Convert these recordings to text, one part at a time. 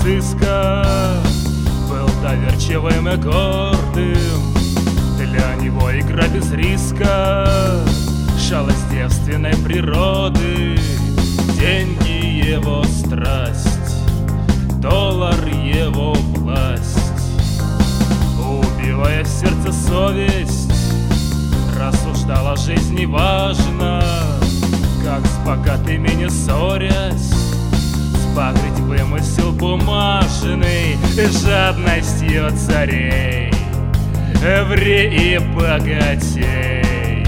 Сан-Франциско был доверчивым и гордым. Для него игра без риска, шалость девственной природы. Деньги его страсть, доллар его власть. Убивая в сердце совесть, рассуждал о жизни важно, как с богатыми не ссорясь, сбагрить вымысел бумажный жадностью царей, еврей и богатей.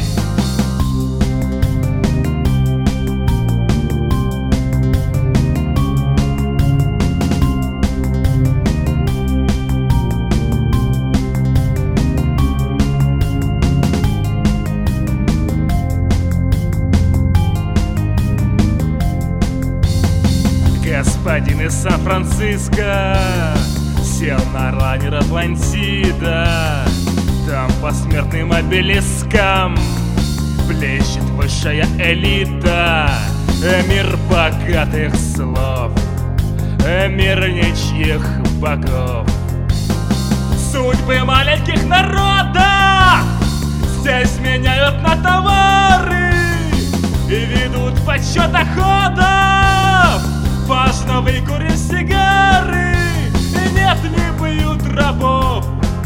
Господин из Сан-Франциско сел на лайнер Атлантида. Там по смертным обелискам блещет высшая элита. Мир богатых слов, мир ничьих богов. Судьбы маленьких народов здесь меняют на товары и ведут подсчет доходов. Важно выкурить сигары, нет, не бьют рабов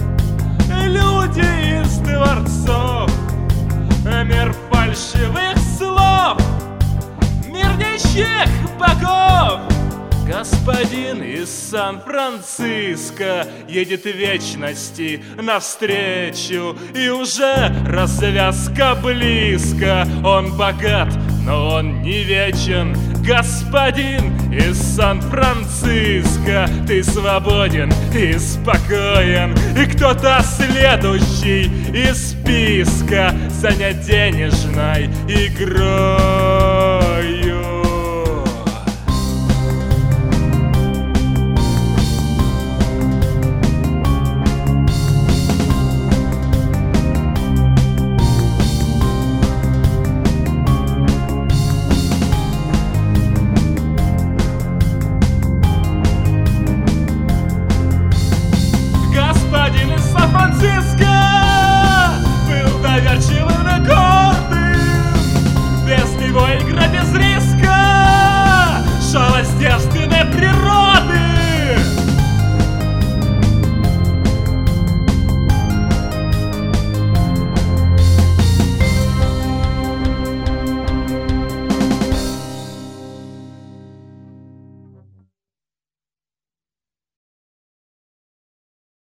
люди из дворцов. Мир фальшивых слов, мир нищих богов. Господин из Сан-Франциско едет вечности навстречу, и уже развязка близко. Он богат, но он не вечен. Господин из Сан-Франциско, ты свободен и спокоен. И кто-то следующий из списка занят денежной игрой.